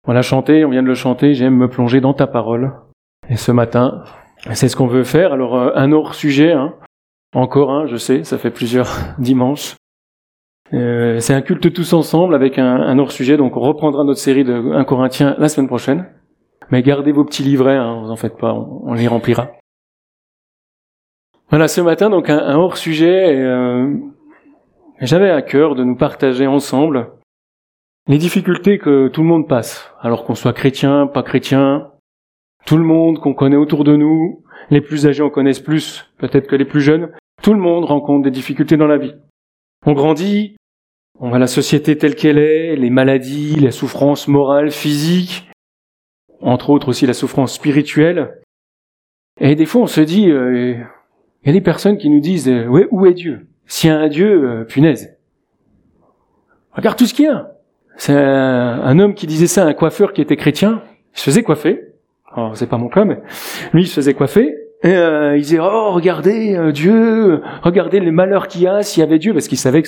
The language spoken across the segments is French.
On l'a chanté, on vient de le chanter, j'aime me plonger dans ta parole. Et ce matin, c'est ce qu'on veut faire. Alors, un hors-sujet, encore un, je sais, ça fait plusieurs dimanches. C'est un culte tous ensemble avec un hors-sujet, donc on reprendra notre série de 1 Corinthiens la semaine prochaine. Mais gardez vos petits livrets, vous en faites pas, on les remplira. Voilà, ce matin, donc un hors-sujet, j'avais à cœur de nous partager ensemble les difficultés que tout le monde passe, alors qu'on soit chrétien, pas chrétien, tout le monde qu'on connaît autour de nous, les plus âgés en connaissent plus, peut-être que les plus jeunes, tout le monde rencontre des difficultés dans la vie. On grandit, on voit la société telle qu'elle est, les maladies, la souffrance morale, physique, entre autres aussi la souffrance spirituelle. Et des fois on se dit, il y a des personnes qui nous disent, ouais, où est Dieu ? S'il y a un Dieu, punaise. Regarde tout ce qu'il y a. C'est un homme qui disait ça à un coiffeur qui était chrétien. Il se faisait coiffer. Alors, c'est pas mon cas, mais lui, il se faisait coiffer. Et il disait, oh, regardez Dieu, regardez les malheurs qu'il y a s'il y avait Dieu, parce qu'il savait que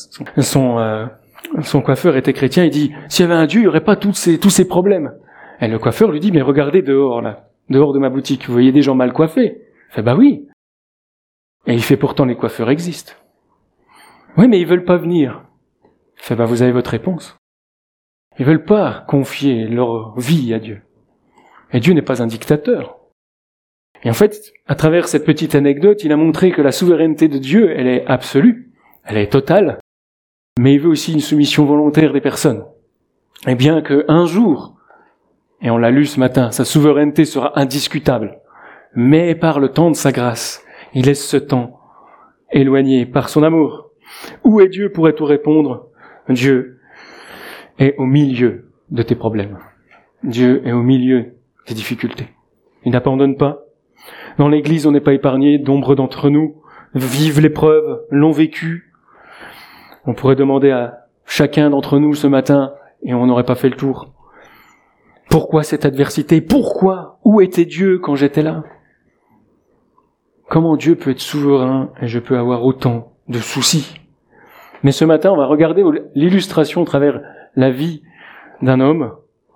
son coiffeur était chrétien. Il dit, s'il y avait un Dieu, il n'y aurait pas tous ces problèmes. Et le coiffeur lui dit, mais regardez dehors, là, dehors de ma boutique, vous voyez des gens mal coiffés. Il fait, bah oui. Et il fait, pourtant les coiffeurs existent. Oui, mais ils veulent pas venir. Il fait, bah vous avez votre réponse. Ils veulent pas confier leur vie à Dieu. Et Dieu n'est pas un dictateur. Et en fait, à travers cette petite anecdote, il a montré que la souveraineté de Dieu, elle est absolue, elle est totale, mais il veut aussi une soumission volontaire des personnes. Et bien qu'un jour, et on l'a lu ce matin, sa souveraineté sera indiscutable, mais par le temps de sa grâce, il laisse ce temps éloigné par son amour. Où est Dieu, pourrait-on répondre ? Dieu est au milieu de tes problèmes. Dieu est au milieu des difficultés. Il n'abandonne pas. Dans l'Église, on n'est pas épargné. Nombre d'entre nous vivent l'épreuve, l'ont vécu. On pourrait demander à chacun d'entre nous ce matin, et on n'aurait pas fait le tour. Pourquoi cette adversité ? Pourquoi ? Où était Dieu quand j'étais là ? Comment Dieu peut être souverain et je peux avoir autant de soucis ? Mais ce matin, on va regarder l'illustration à travers la vie d'un homme.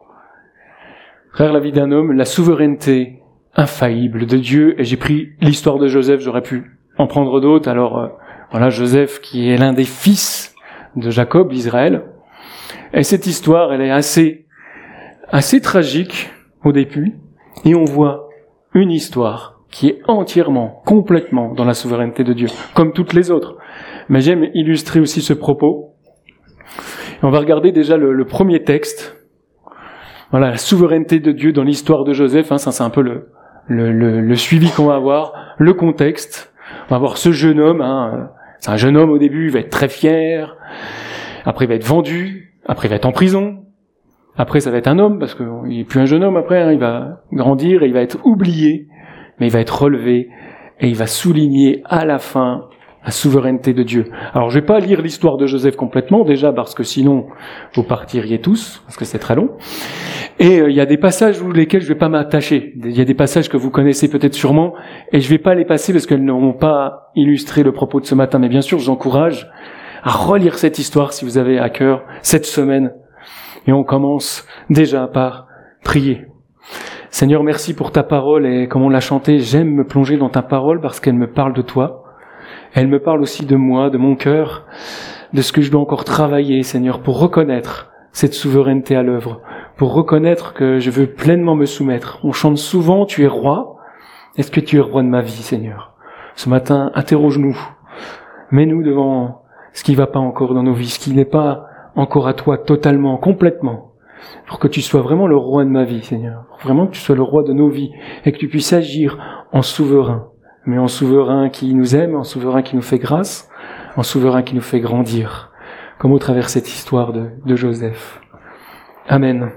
À travers la vie d'un homme, la souveraineté infaillible de Dieu. Et j'ai pris l'histoire de Joseph, j'aurais pu en prendre d'autres. Alors, voilà, Joseph qui est l'un des fils de Jacob, d'Israël. Et cette histoire, elle est assez tragique au début. Et on voit une histoire qui est entièrement, complètement dans la souveraineté de Dieu, comme toutes les autres. Mais j'aime illustrer aussi ce propos. Et on va regarder déjà le premier texte. Voilà, la souveraineté de Dieu dans l'histoire de Joseph. Ça, c'est un peu le suivi qu'on va avoir, le contexte. On va voir ce jeune homme. C'est un jeune homme au début, il va être très fier. Après, il va être vendu. Après, il va être en prison. Après, ça va être un homme, parce qu'il n'est plus un jeune homme après. Il va grandir et il va être oublié. Mais il va être relevé et il va souligner à la fin la souveraineté de Dieu. Alors, je vais pas lire l'histoire de Joseph complètement, déjà parce que sinon, vous partiriez tous, parce que c'est très long. Et il y a des passages lesquels je vais pas m'attacher. Il y a des passages que vous connaissez peut-être sûrement, et je vais pas les passer parce qu'elles n'auront pas illustré le propos de ce matin. Mais bien sûr, je vous encourage à relire cette histoire si vous avez à cœur cette semaine. Et on commence déjà par prier. Seigneur, merci pour ta parole, et comme on l'a chanté, j'aime me plonger dans ta parole parce qu'elle me parle de toi. Elle me parle aussi de moi, de mon cœur, de ce que je dois encore travailler, Seigneur, pour reconnaître cette souveraineté à l'œuvre, pour reconnaître que je veux pleinement me soumettre. On chante souvent, tu es roi. Est-ce que tu es roi de ma vie, Seigneur ? Ce matin, interroge-nous. Mets-nous devant ce qui ne va pas encore dans nos vies, ce qui n'est pas encore à toi totalement, complètement, pour que tu sois vraiment le roi de ma vie, Seigneur. Vraiment que tu sois le roi de nos vies et que tu puisses agir en souverain, mais en souverain qui nous aime, en souverain qui nous fait grâce, en souverain qui nous fait grandir, comme au travers cette histoire de Joseph. Amen.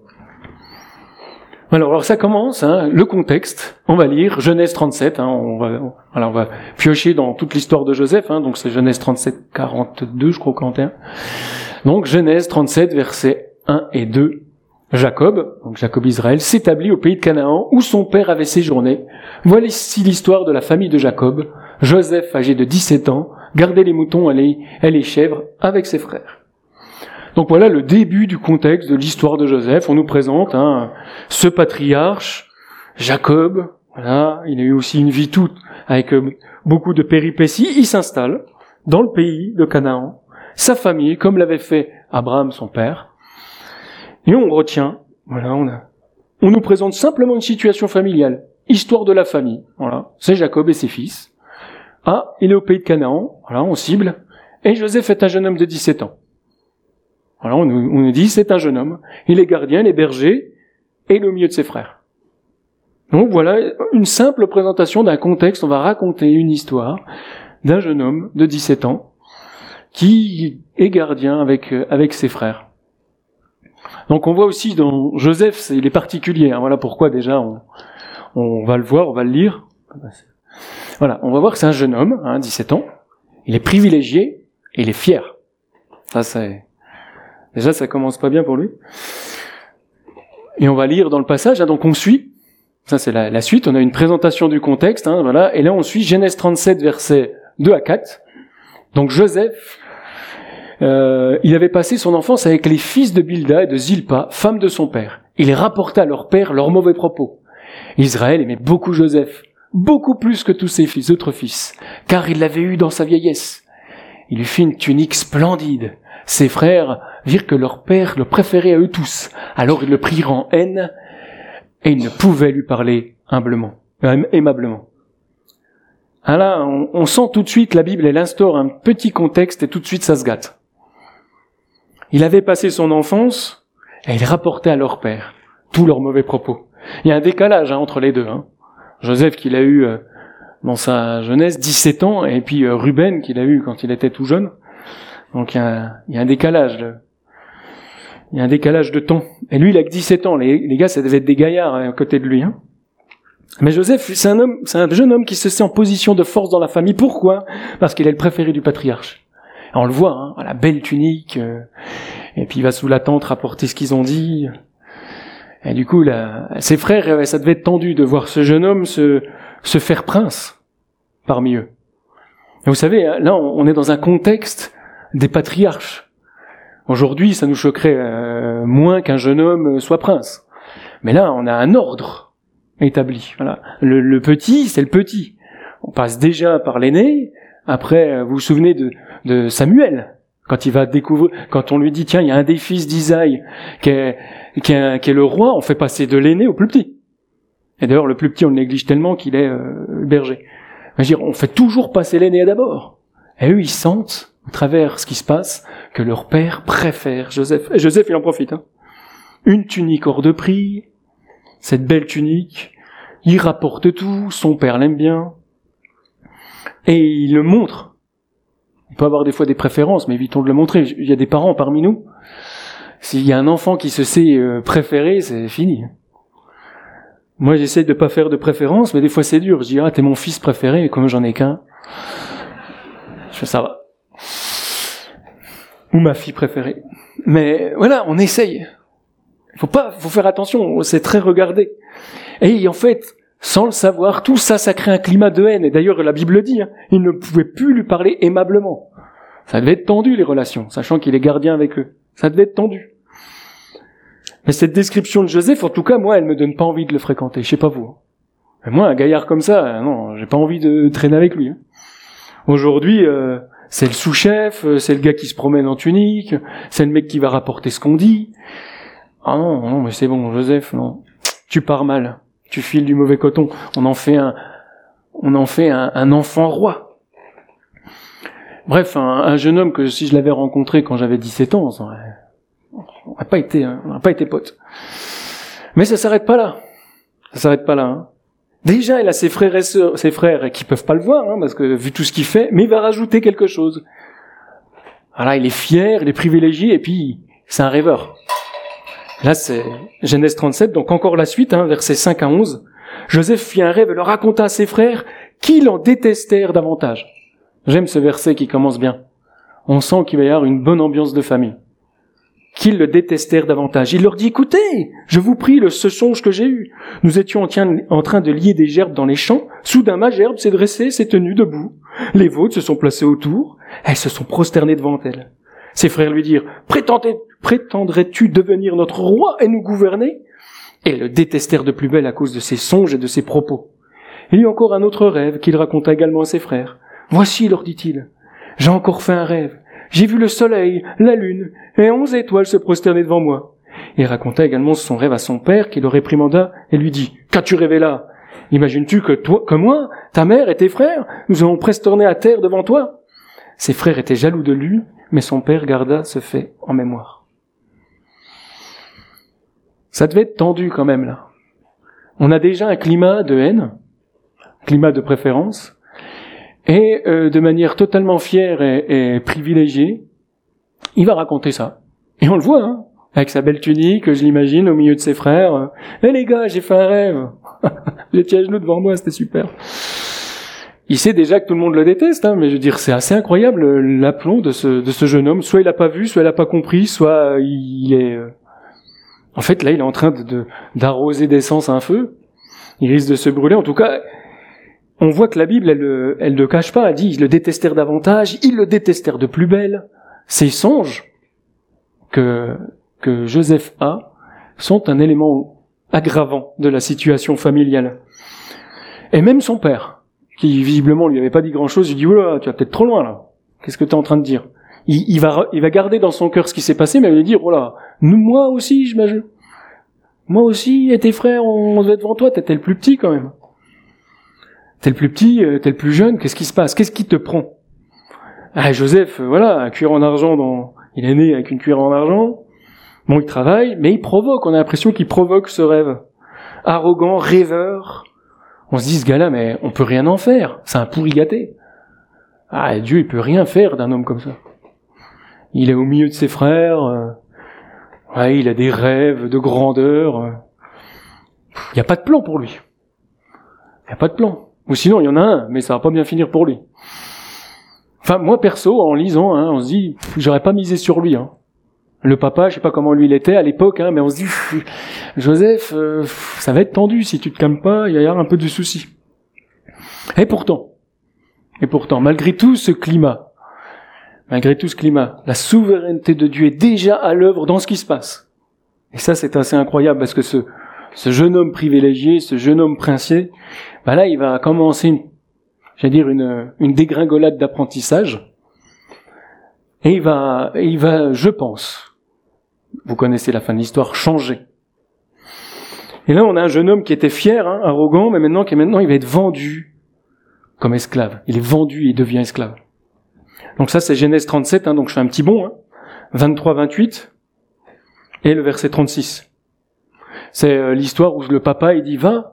Alors ça commence, le contexte. On va lire Genèse 37. On va piocher dans toute l'histoire de Joseph. Donc c'est Genèse 37, 42, je crois, 41. Donc Genèse 37, versets 1 et 2. Jacob, donc Jacob Israël, s'établit au pays de Canaan où son père avait séjourné. Voici l'histoire de la famille de Jacob. Joseph, âgé de 17 ans, gardait les moutons et les chèvres avec ses frères. Donc voilà le début du contexte de l'histoire de Joseph. On nous présente ce patriarche, Jacob. Voilà, il a eu aussi une vie toute avec beaucoup de péripéties. Il s'installe dans le pays de Canaan, sa famille, comme l'avait fait Abraham, son père. Et on retient, voilà, on nous présente simplement une situation familiale, histoire de la famille. Voilà, c'est Jacob et ses fils. Il est au pays de Canaan. Voilà, on cible. Et Joseph est un jeune homme de 17 ans. Voilà, on nous dit, c'est un jeune homme. Il est gardien, il est berger, et il est au milieu de ses frères. Donc voilà, une simple présentation d'un contexte. On va raconter une histoire d'un jeune homme de 17 ans qui est gardien avec ses frères. Donc on voit aussi dans Joseph, il est particulier. Voilà pourquoi déjà on va le voir, on va le lire. Voilà, on va voir que c'est un jeune homme, 17 ans. Il est privilégié et il est fier. Déjà, ça commence pas bien pour lui. Et on va lire dans le passage, donc on suit. Ça, c'est la suite. On a une présentation du contexte, voilà. Et là, on suit Genèse 37, versets 2 à 4. Donc Joseph, il avait passé son enfance avec les fils de Bilda et de Zilpa, femme de son père. Il rapporta à leur père leurs mauvais propos. Israël aimait beaucoup Joseph, beaucoup plus que tous ses autres fils, car il l'avait eu dans sa vieillesse. Il lui fit une tunique splendide. Ses frères virent que leur père le préférait à eux tous. Alors ils le prirent en haine, et ils ne pouvaient lui parler aimablement. Là, on sent tout de suite, la Bible, elle instaure un petit contexte, et tout de suite ça se gâte. Il avait passé son enfance, et il rapportait à leur père tous leurs mauvais propos. Il y a un décalage entre les deux. Joseph qu'il a eu dans sa jeunesse, 17 ans, et puis Ruben qu'il a eu quand il était tout jeune. Donc il y a un décalage. Il y a un décalage de temps. Et lui, il a que 17 ans. Les gars, ça devait être des gaillards à côté de lui. Mais Joseph, c'est un jeune homme qui se sent en position de force dans la famille. Pourquoi ? Parce qu'il est le préféré du patriarche. Et on le voit, la belle tunique. Et puis il va sous la tente rapporter ce qu'ils ont dit. Et du coup, ses frères, ça devait être tendu de voir ce jeune homme se faire prince parmi eux. Et vous savez, là, on est dans un contexte des patriarches. Aujourd'hui, ça nous choquerait moins qu'un jeune homme soit prince. Mais là, on a un ordre établi. Voilà. Le petit, c'est le petit. On passe déjà par l'aîné. Après, vous vous souvenez de Samuel, quand on lui dit, tiens, il y a un des fils d'Isaïe qui est le roi, on fait passer de l'aîné au plus petit. Et d'ailleurs, le plus petit, on le néglige tellement qu'il est berger. Je veux dire, on fait toujours passer l'aîné d'abord. Et eux, ils sentent, à travers ce qui se passe, que leur père préfère Joseph. Et Joseph, il en profite. Une tunique hors de prix, cette belle tunique, il rapporte tout, son père l'aime bien, et il le montre. Il peut avoir des fois des préférences, mais évitons de le montrer. Il y a des parents parmi nous. S'il y a un enfant qui se sait préféré, c'est fini. Moi, j'essaie de pas faire de préférence, mais des fois c'est dur. Je dis, t'es mon fils préféré, et comme j'en ai qu'un, je fais ça va. Ou ma fille préférée. Mais voilà, on essaye. Faut faire attention, c'est très regardé. Et en fait, sans le savoir, tout ça, ça crée un climat de haine. Et d'ailleurs, la Bible dit, il ne pouvait plus lui parler aimablement. Ça devait être tendu, les relations, sachant qu'il est gardien avec eux. Ça devait être tendu. Mais cette description de Joseph, en tout cas, moi, elle me donne pas envie de le fréquenter. Je sais pas vous. Mais moi, un gaillard comme ça, non, j'ai pas envie de traîner avec lui. Aujourd'hui, c'est le sous-chef, c'est le gars qui se promène en tunique, c'est le mec qui va rapporter ce qu'on dit. Ah non, mais c'est bon, Joseph, non. Tu pars mal. Tu files du mauvais coton. On en fait un enfant roi. Bref, un jeune homme que si je l'avais rencontré quand j'avais 17 ans, on n'a pas été potes. Mais ça s'arrête pas là. Déjà, il a ses frères qui peuvent pas le voir, parce que vu tout ce qu'il fait, mais il va rajouter quelque chose. Voilà, il est fier, il est privilégié, et puis c'est un rêveur. Là, c'est Genèse 37, donc encore la suite, versets 5 à 11. Joseph fit un rêve et le raconta à ses frères, qui l'en détestèrent davantage. J'aime ce verset qui commence bien. On sent qu'il va y avoir une bonne ambiance de famille. Qu'ils le détestèrent davantage. Il leur dit, écoutez, je vous prie, ce songe que j'ai eu. Nous étions en train de lier des gerbes dans les champs. Soudain, ma gerbe s'est dressée, s'est tenue debout. Les vôtres se sont placés autour. Elles se sont prosternées devant elle. Ses frères lui dirent, prétendrais-tu devenir notre roi et nous gouverner? Et le détestèrent de plus belle à cause de ses songes et de ses propos. Il y eut encore un autre rêve qu'il raconta également à ses frères. Voici, leur dit-il, j'ai encore fait un rêve. J'ai vu le soleil, la lune et 11 étoiles se prosterner devant moi. Il raconta également son rêve à son père qui le réprimanda et lui dit, qu'as-tu rêvé là? Imagines-tu que toi, que moi, ta mère et tes frères, nous allons prosterner à terre devant toi? Ses frères étaient jaloux de lui, mais son père garda ce fait en mémoire. Ça devait être tendu quand même là. On a déjà un climat de haine, climat de préférence, et de manière totalement fière et privilégiée, il va raconter ça. Et on le voit, hein, avec sa belle tunique, je l'imagine, au milieu de ses frères. « Eh les gars, j'ai fait un rêve. J'étais à genoux devant moi, c'était super. » Il sait déjà que tout le monde le déteste, hein, mais je veux dire, c'est assez incroyable l'aplomb de ce jeune homme. Soit il a pas vu, soit il a pas compris, soit il est... En fait, là, il est en train d'arroser d'essence un feu. Il risque de se brûler. En tout cas, on voit que la Bible, elle ne cache pas. Elle dit, ils le détestèrent davantage, ils le détestèrent de plus belle. Ces songes que Joseph a sont un élément aggravant de la situation familiale. Et même son père, qui visiblement lui avait pas dit grand-chose, il dit, oula, tu vas peut-être trop loin là. Qu'est-ce que tu es en train de dire? Il va garder dans son cœur ce qui s'est passé, mais il va lui dire, oh là, moi aussi, moi aussi, et tes frères, on devait être devant toi, t'étais le plus petit quand même. T'es le plus petit, t'es le plus jeune, qu'est-ce qui se passe? Qu'est-ce qui te prend? Ah, Joseph, voilà, un cuir en argent il est né avec une cuillère en argent. Bon, il travaille, mais il provoque, on a l'impression qu'il provoque ce rêve. Arrogant, rêveur. On se dit, ce gars-là, mais on peut rien en faire. C'est un pourri gâté. Ah, Dieu, il peut rien faire d'un homme comme ça. Il est au milieu de ses frères, ouais, il a des rêves de grandeur. Il n'y a pas de plan pour lui. Il n'y a pas de plan. Ou sinon, il y en a un, mais ça va pas bien finir pour lui. Enfin, moi, perso, en lisant, hein, on se dit, j'aurais pas misé sur lui. Hein. Le papa, je sais pas comment lui il était à l'époque, hein, mais on se dit, Joseph, ça va être tendu si tu te calmes pas, il va y avoir un peu de soucis. Et pourtant, malgré tout ce climat, la souveraineté de Dieu est déjà à l'œuvre dans ce qui se passe. Et ça, c'est assez incroyable, parce que ce jeune homme privilégié, ce jeune homme princier, ben là, il va commencer une dégringolade d'apprentissage. Et il va, je pense, vous connaissez la fin de l'histoire, changer. Et là, on a un jeune homme qui était fier, hein, arrogant, mais maintenant il va être vendu comme esclave. Il est vendu et il devient esclave. Donc ça, c'est Genèse 37, hein, donc je fais un petit bond, hein, 23-28, et le verset 36. C'est l'histoire où le papa, il dit, va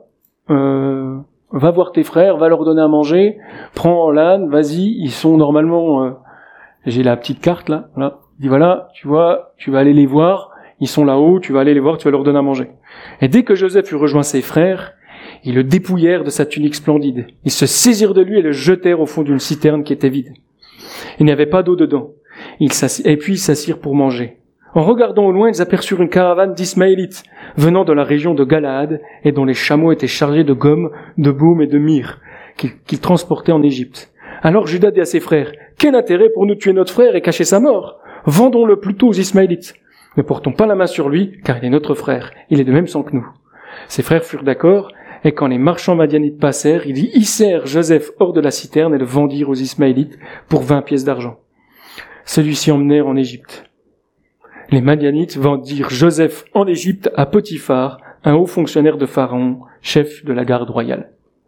voir tes frères, va leur donner à manger, prends l'âne, vas-y, ils sont normalement... j'ai la petite carte là, voilà. Il dit voilà, tu vois, tu vas aller les voir, ils sont là-haut, tu vas aller les voir, tu vas leur donner à manger. Et dès que Joseph eut rejoint ses frères, ils le dépouillèrent de sa tunique splendide. Ils se saisirent de lui et le jetèrent au fond d'une citerne qui était vide. Il n'y avait pas d'eau dedans. Et puis ils s'assirent pour manger. En regardant au loin, ils aperçurent une caravane d'Ismaélites venant de la région de Galaad et dont les chameaux étaient chargés de gomme, de baume et de myrrhe qu'ils transportaient en Égypte. Alors Juda dit à ses frères, « Quel intérêt pour nous tuer notre frère et cacher sa mort? Vendons-le plutôt aux Ismaélites. Ne portons pas la main sur lui, car il est notre frère. Il est de même sang que nous. » Ses frères furent d'accord, et quand les marchands madianites passèrent, ils hissèrent Joseph hors de la citerne et le vendirent aux Ismaélites pour 20 pièces d'argent. Celui-ci emmenèrent en Égypte. Les Madianites vendirent Joseph en Égypte à Potiphar, un haut fonctionnaire de Pharaon, chef de la garde royale.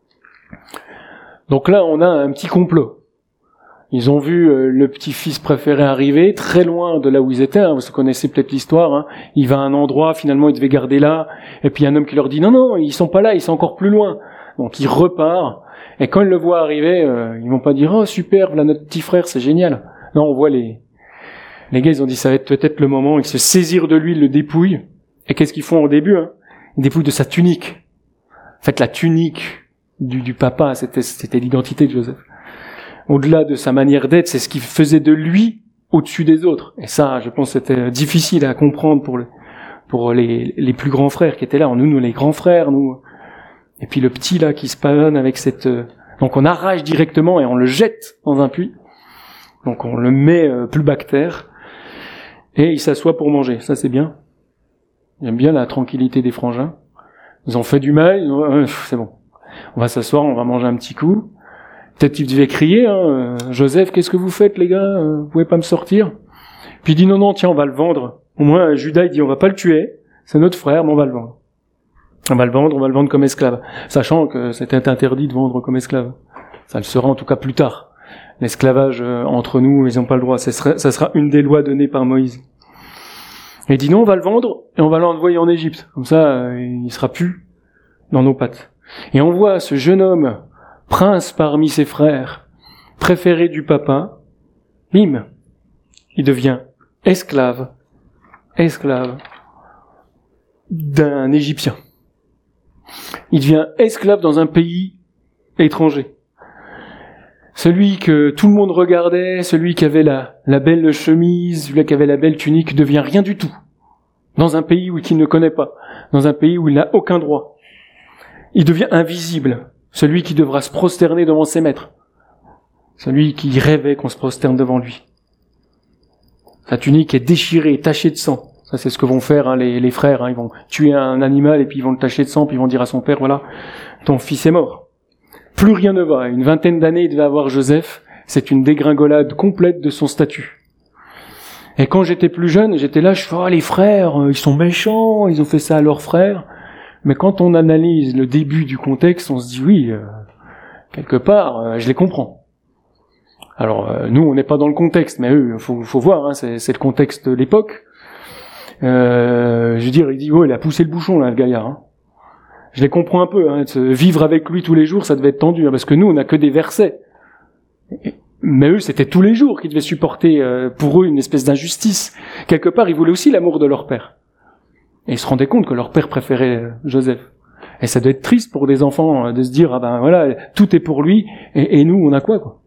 Donc là, on a un petit complot. Ils ont vu le petit-fils préféré arriver, très loin de là où ils étaient. Hein, vous connaissez peut-être l'histoire. Hein. Il va à un endroit, finalement, il devait garder là. Et puis il y a un homme qui leur dit, non, ils sont pas là, ils sont encore plus loin. Donc il repart. Et quand ils le voient arriver, ils vont pas dire, oh super, voilà notre petit frère, c'est génial. Non, on voit les gars, ils ont dit, ça va être peut-être le moment. Ils se saisirent de lui, ils le dépouillent. Et qu'est-ce qu'ils font au début, hein? Ils dépouillent de sa tunique. En fait, la tunique du papa, c'était l'identité de Joseph. Au-delà de sa manière d'être, c'est ce qui faisait de lui au-dessus des autres. Et ça, je pense, c'était difficile à comprendre pour les plus grands frères qui étaient là. Nous, les grands frères, nous. Et puis le petit là qui se pavane avec cette... Donc on arrache directement et on le jette dans un puits. Donc on le met plus bas que terre. Et il s'assoit pour manger. Ça, c'est bien. Il aime bien la tranquillité des frangins. Ils ont fait du mal, c'est bon. On va s'asseoir, on va manger un petit coup. Peut-être qu'il devait crier, Joseph, qu'est-ce que vous faites, les gars? Vous pouvez pas me sortir? Puis il dit, non, tiens, on va le vendre. Au moins, Judas, il dit, on va pas le tuer. C'est notre frère, mais on va le vendre. On va le vendre comme esclave. Sachant que c'était interdit de vendre comme esclave. Ça le sera en tout cas plus tard. L'esclavage entre nous, ils n'ont pas le droit. Ça sera une des lois données par Moïse. Et il dit non, on va le vendre et on va l'envoyer en Égypte. Comme ça, il sera plus dans nos pattes. Et on voit ce jeune homme, prince parmi ses frères, préféré du papa, bim, il devient esclave d'un Égyptien. Il devient esclave dans un pays étranger. Celui que tout le monde regardait, celui qui avait la belle chemise, celui qui avait la belle tunique, devient rien du tout. Dans un pays qu'il ne connaît pas, dans un pays où il n'a aucun droit. Il devient invisible, celui qui devra se prosterner devant ses maîtres. Celui qui rêvait qu'on se prosterne devant lui. Sa tunique est déchirée, tachée de sang. Ça, c'est ce que vont faire les frères. Ils vont tuer un animal et puis ils vont le tacher de sang, puis ils vont dire à son père, voilà, ton fils est mort. Plus rien ne va. Une vingtaine d'années, il devait avoir Joseph. C'est une dégringolade complète de son statut. Et quand j'étais plus jeune, j'étais là, je fais, les frères, ils sont méchants, ils ont fait ça à leurs frères. Mais quand on analyse le début du contexte, on se dit, oui, quelque part, je les comprends. Alors, nous, on n'est pas dans le contexte, mais eux, faut voir, c'est le contexte de l'époque. Je veux dire, il dit, il a poussé le bouchon, là, le gaillard, Je les comprends un peu, vivre avec lui tous les jours, ça devait être tendu, parce que nous, on n'a que des versets. Mais eux, c'était tous les jours qu'ils devaient supporter pour eux une espèce d'injustice. Quelque part, ils voulaient aussi l'amour de leur père. Et ils se rendaient compte que leur père préférait Joseph. Et ça doit être triste pour des enfants de se dire, tout est pour lui, et nous, on a quoi.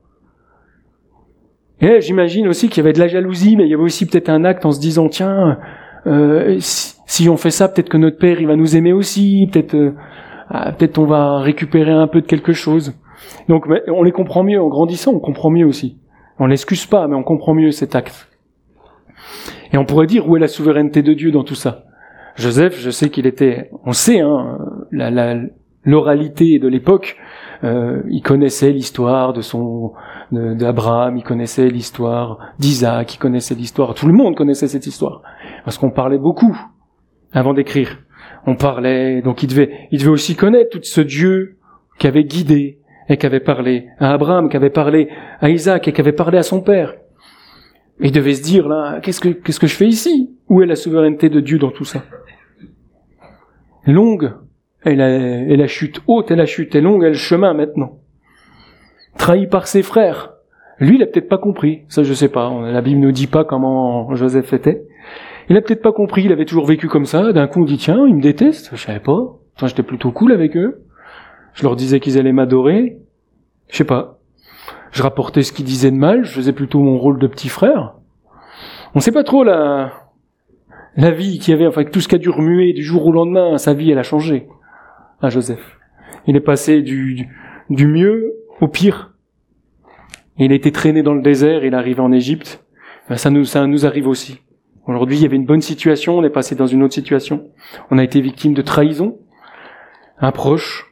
Et j'imagine aussi qu'il y avait de la jalousie, mais il y avait aussi peut-être un acte en se disant, tiens, si on fait ça, peut-être que notre père, il va nous aimer aussi, peut-être on va récupérer un peu de quelque chose. Donc, on les comprend mieux, en grandissant, on comprend mieux aussi. On l'excuse pas, mais on comprend mieux cet acte. Et on pourrait dire, où est la souveraineté de Dieu dans tout ça? Joseph, je sais qu'il était, on sait, l'oralité de l'époque, il connaissait l'histoire d'Abraham, il connaissait l'histoire d'Isaac, il connaissait l'histoire, tout le monde connaissait cette histoire. Parce qu'on parlait beaucoup avant d'écrire. On parlait, donc il devait aussi connaître tout ce Dieu qui avait guidé et qui avait parlé à Abraham, qui avait parlé à Isaac et qui avait parlé à son père. Et il devait se dire, là, qu'est-ce que je fais ici? Où est la souveraineté de Dieu dans tout ça? Longue est la chute, haute est la chute, et longue est le chemin maintenant. Trahi par ses frères. Lui, il a peut-être pas compris. Ça, je sais pas. La Bible ne dit pas comment Joseph était. Il a peut-être pas compris. Il avait toujours vécu comme ça. D'un coup, on dit, tiens, ils me détestent. Je savais pas. J'étais plutôt cool avec eux. Je leur disais qu'ils allaient m'adorer. Je sais pas. Je rapportais ce qu'ils disaient de mal. Je faisais plutôt mon rôle de petit frère. On sait pas trop la vie qu'il y avait, tout ce qui a dû remuer du jour au lendemain. Sa vie, elle a changé. À Joseph. Il est passé du mieux au pire. Il a été traîné dans le désert, il est arrivé en Égypte. Ça nous arrive aussi. Aujourd'hui, il y avait une bonne situation, on est passé dans une autre situation. On a été victime de trahison, un proche.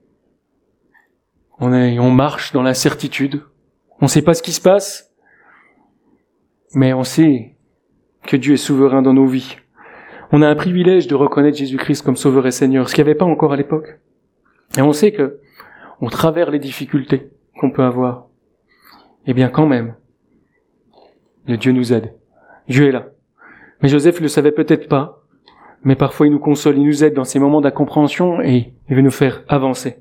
On marche dans l'incertitude. On ne sait pas ce qui se passe, mais on sait que Dieu est souverain dans nos vies. On a un privilège de reconnaître Jésus-Christ comme Sauveur et Seigneur, ce qu'il n'y avait pas encore à l'époque. Et on sait que, au travers les difficultés qu'on peut avoir, eh bien quand même, le Dieu nous aide. Dieu est là. Mais Joseph le savait peut-être pas, mais parfois il nous console, il nous aide dans ces moments d'incompréhension et il veut nous faire avancer.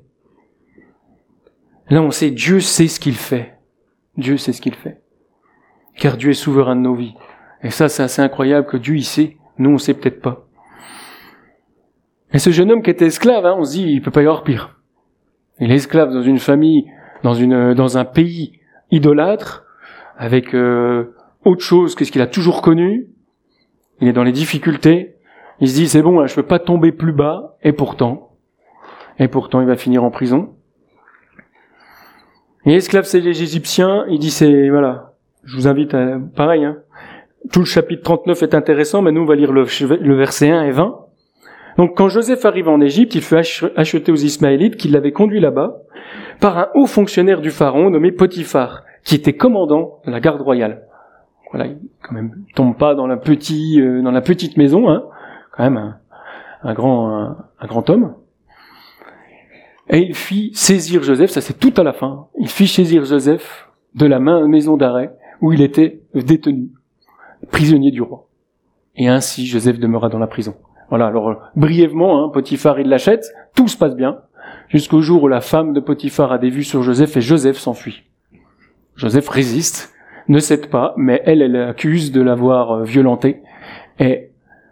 Là on sait, Dieu sait ce qu'il fait. Dieu sait ce qu'il fait. Car Dieu est souverain de nos vies. Et ça, c'est assez incroyable que Dieu il sait, nous on sait peut-être pas. Et ce jeune homme qui était esclave, on se dit, il peut pas y avoir pire. Il est esclave dans une famille, dans un pays idolâtre, avec autre chose que ce qu'il a toujours connu. Il est dans les difficultés. Il se dit, c'est bon, là, je peux pas tomber plus bas. Et pourtant, il va finir en prison. Et esclave, c'est les Égyptiens. Il dit, voilà, je vous invite à, pareil, Tout le chapitre 39 est intéressant, mais nous, on va lire le verset 1 et 20. Donc, quand Joseph arrive en Égypte, il fut acheté aux Ismaélites qui l'avaient conduit là-bas par un haut fonctionnaire du Pharaon nommé Potiphar, qui était commandant de la garde royale. Voilà, il quand même tombe pas dans la petite maison, hein, quand même un grand homme. Et il fit saisir Joseph, ça c'est tout à la fin, il fit saisir Joseph de la maison d'arrêt où il était détenu, prisonnier du roi. Et ainsi Joseph demeura dans la prison. Voilà, alors brièvement, Potiphar il l'achète, tout se passe bien, jusqu'au jour où la femme de Potiphar a des vues sur Joseph et Joseph s'enfuit. Joseph résiste, ne cède pas, mais elle accuse de l'avoir violenté, et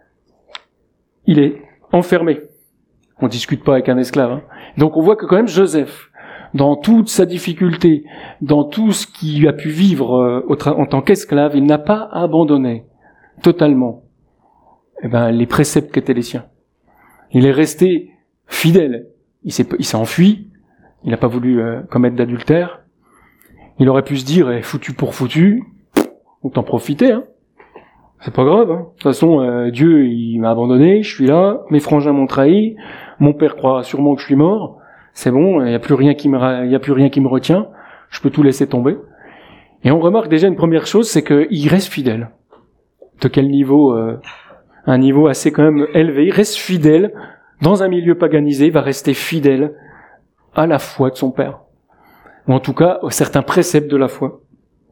il est enfermé. On discute pas avec un esclave, hein. Donc on voit que quand même Joseph, dans toute sa difficulté, dans tout ce qu'il a pu vivre en tant qu'esclave, il n'a pas abandonné totalement les préceptes qui étaient les siens. Il est resté fidèle. Il s'est enfui. Il n'a pas voulu commettre d'adultère. Il aurait pu se dire foutu pour foutu, autant profiter, hein. C'est pas grave, hein. De toute façon, Dieu, il m'a abandonné, je suis là, mes frangins m'ont trahi, mon père croit sûrement que je suis mort, c'est bon, il y a plus rien qui me retient, je peux tout laisser tomber. Et on remarque déjà une première chose, c'est qu'il reste fidèle. De quel niveau? Un niveau assez quand même élevé, il reste fidèle, dans un milieu paganisé, il va rester fidèle à la foi de son père. Ou en tout cas, à certains préceptes de la foi.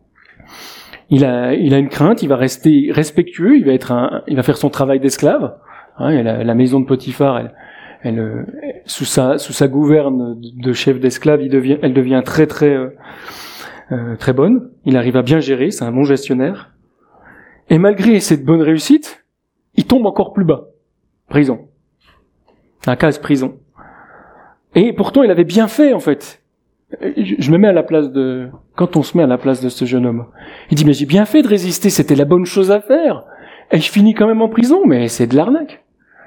Il a une crainte, il va rester respectueux, il va faire son travail d'esclave. Hein, la maison de Potiphar, sous sa gouverne de chef d'esclave, elle devient très très bonne. Il arrive à bien gérer, c'est un bon gestionnaire. Et malgré cette bonne réussite, il tombe encore plus bas. Prison. La case prison. Et pourtant, il avait bien fait, en fait. Je me mets à la place quand on se met à la place de ce jeune homme. Il dit, mais j'ai bien fait de résister, c'était la bonne chose à faire. Et je finis quand même en prison, mais c'est de l'arnaque.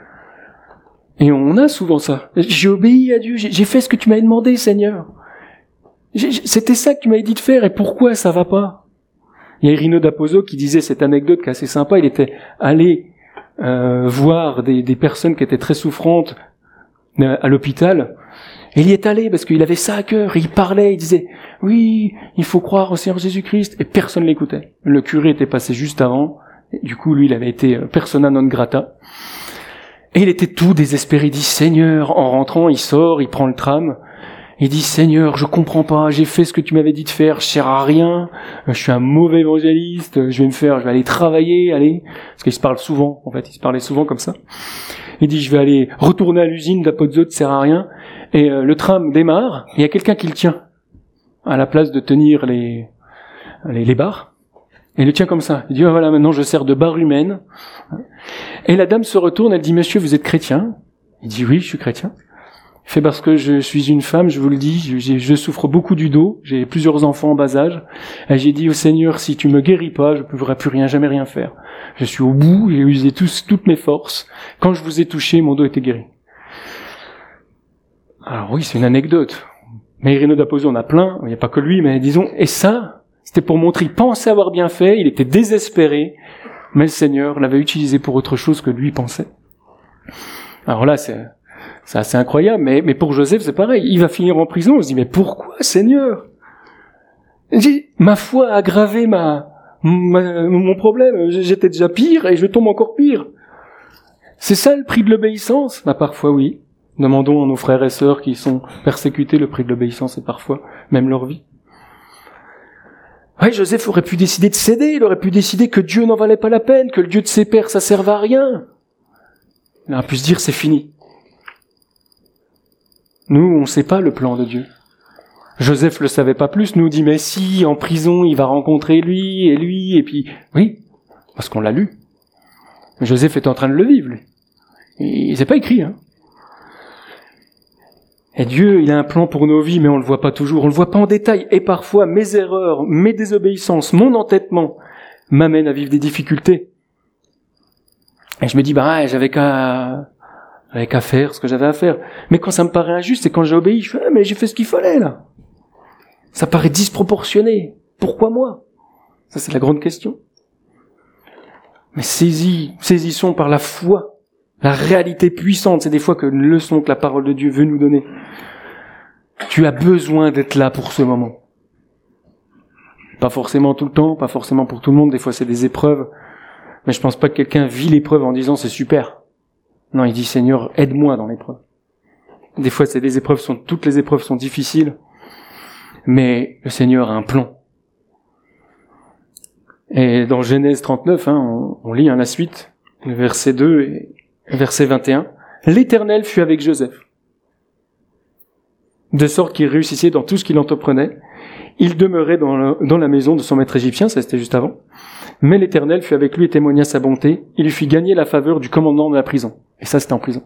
Et on a souvent ça. J'ai obéi à Dieu, j'ai fait ce que tu m'avais demandé, Seigneur. C'était ça que tu m'avais dit de faire, et pourquoi ça va pas? Il y a Irénée d'Aposo qui disait cette anecdote qui est assez sympa, il était allé voir des personnes qui étaient très souffrantes à l'hôpital. Et il y est allé parce qu'il avait ça à cœur. Il parlait, il disait « Oui, il faut croire au Seigneur Jésus-Christ ». Et personne l'écoutait. Le curé était passé juste avant. Et du coup, lui, il avait été persona non grata. Et il était tout désespéré. Il dit « Seigneur ». En rentrant, il sort, il prend le tram. Il dit « Seigneur, je comprends pas. J'ai fait ce que tu m'avais dit de faire. Je sers à rien. Je suis un mauvais évangéliste. Je vais aller travailler, aller. » Parce qu'il se parle souvent. En fait, il se parlait souvent comme ça. Il dit « Je vais aller retourner à l'usine d'Apozo, ça sert à rien. » Et le tram démarre, et il y a quelqu'un qui le tient, à la place de tenir les barres. Et il le tient comme ça. Il dit, oh, voilà, maintenant je sers de barre humaine. Et la dame se retourne, elle dit, monsieur, vous êtes chrétien? Il dit, oui, je suis chrétien. Il fait, parce que je suis une femme, je vous le dis, je souffre beaucoup du dos, j'ai plusieurs enfants en bas âge. Et j'ai dit au Seigneur, si tu me guéris pas, je ne pourrai plus rien, jamais rien faire. Je suis au bout, j'ai usé toutes mes forces. Quand je vous ai touché, mon dos était guéri. Alors oui, c'est une anecdote. Mais Irénée d'Aposo en a plein, il n'y a pas que lui, mais disons, et ça, c'était pour montrer, il pensait avoir bien fait, il était désespéré, mais le Seigneur l'avait utilisé pour autre chose que lui pensait. Alors là, c'est assez incroyable, mais pour Joseph, c'est pareil, il va finir en prison, on se dit, mais pourquoi, Seigneur? Ma foi a aggravé mon problème, j'étais déjà pire, et je tombe encore pire. C'est ça le prix de l'obéissance? Bah parfois oui. Demandons à nos frères et sœurs qui sont persécutés le prix de l'obéissance et parfois même leur vie. Oui, Joseph aurait pu décider de céder, il aurait pu décider que Dieu n'en valait pas la peine, que le Dieu de ses pères ça servait à rien. Il aurait pu se dire c'est fini. Nous, on ne sait pas le plan de Dieu. Joseph le savait pas plus, nous dit mais si, en prison, il va rencontrer lui, et puis, oui, parce qu'on l'a lu. Joseph est en train de le vivre, lui. Et c'est pas écrit, hein. Et Dieu, il a un plan pour nos vies, mais on le voit pas toujours, on le voit pas en détail. Et parfois, mes erreurs, mes désobéissances, mon entêtement m'amènent à vivre des difficultés. Et je me dis, j'avais qu'à faire ce que j'avais à faire. Mais quand ça me paraît injuste, et quand j'ai obéi, je fais, mais j'ai fait ce qu'il fallait, là. Ça paraît disproportionné. Pourquoi moi? Ça, c'est la grande question. Mais saisissons par la foi la réalité puissante. C'est des fois que une leçon que la parole de Dieu veut nous donner. Tu as besoin d'être là pour ce moment. Pas forcément tout le temps, pas forcément pour tout le monde. Des fois, c'est des épreuves. Mais je pense pas que quelqu'un vit l'épreuve en disant c'est super. Non, il dit Seigneur, aide-moi dans l'épreuve. Des fois, toutes les épreuves sont difficiles. Mais le Seigneur a un plan. Et dans Genèse 39, on lit la suite, le verset 2 et verset 21. L'Éternel fut avec Joseph, de sorte qu'il réussissait dans tout ce qu'il entreprenait. Il demeurait dans la maison de son maître égyptien, ça c'était juste avant. Mais l'Éternel fut avec lui et témoigna sa bonté. Il lui fit gagner la faveur du commandant de la prison. Et ça, c'était en prison.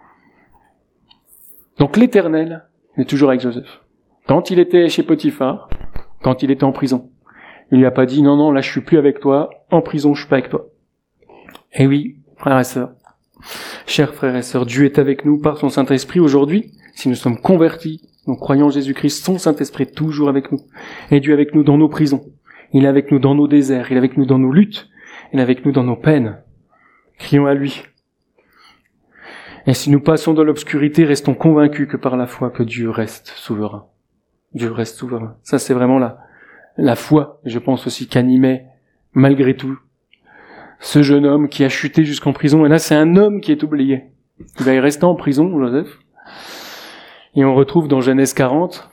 Donc l'Éternel est toujours avec Joseph. Quand il était chez Potiphar, quand il était en prison, il lui a pas dit non, là je suis plus avec toi, en prison je suis pas avec toi. Eh oui, frères et sœurs, chers frères et sœurs, Dieu est avec nous par son Saint-Esprit aujourd'hui. Si nous sommes convertis, nous croyons en Jésus-Christ, son Saint-Esprit est toujours avec nous. Et Dieu est avec nous dans nos prisons. Il est avec nous dans nos déserts, il est avec nous dans nos luttes, il est avec nous dans nos peines. Crions à lui. Et si nous passons dans l'obscurité, restons convaincus que par la foi que Dieu reste souverain. Dieu reste souverain. Ça c'est vraiment la foi, je pense aussi qu'animait, malgré tout, ce jeune homme qui a chuté jusqu'en prison. Et là, c'est un homme qui est oublié. Il va y rester en prison, Joseph. Et on retrouve dans Genèse 40,